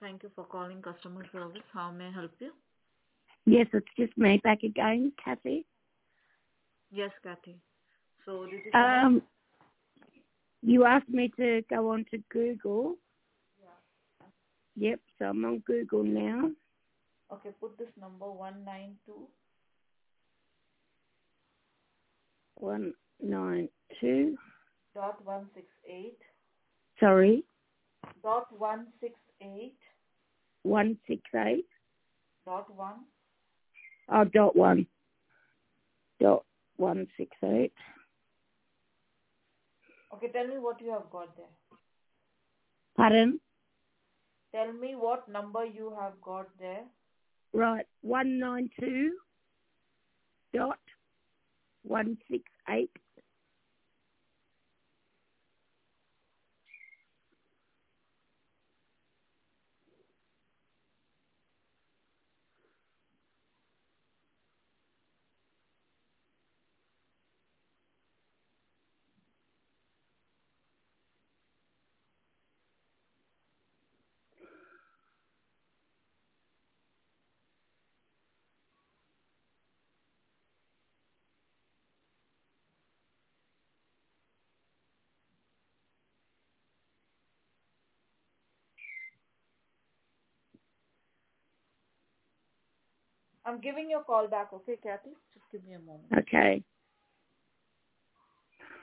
Thank you for calling customer service. How may I help you? Yes, it's just me back again, Kathy. Yes, Kathy. So did you connect? You asked me to go on to Google. Yep, so I'm on Google now. Okay, put this number 192. 192. Dot 168. Sorry, Dot 168. 168. Dot 1. Oh, dot 1. Dot 168. Okay, tell me what you have got there. Pardon? Tell me what number you have got there. Right, 192. Dot 168. I'm giving you a call back, okay, Kathy? Just give me a moment. Okay.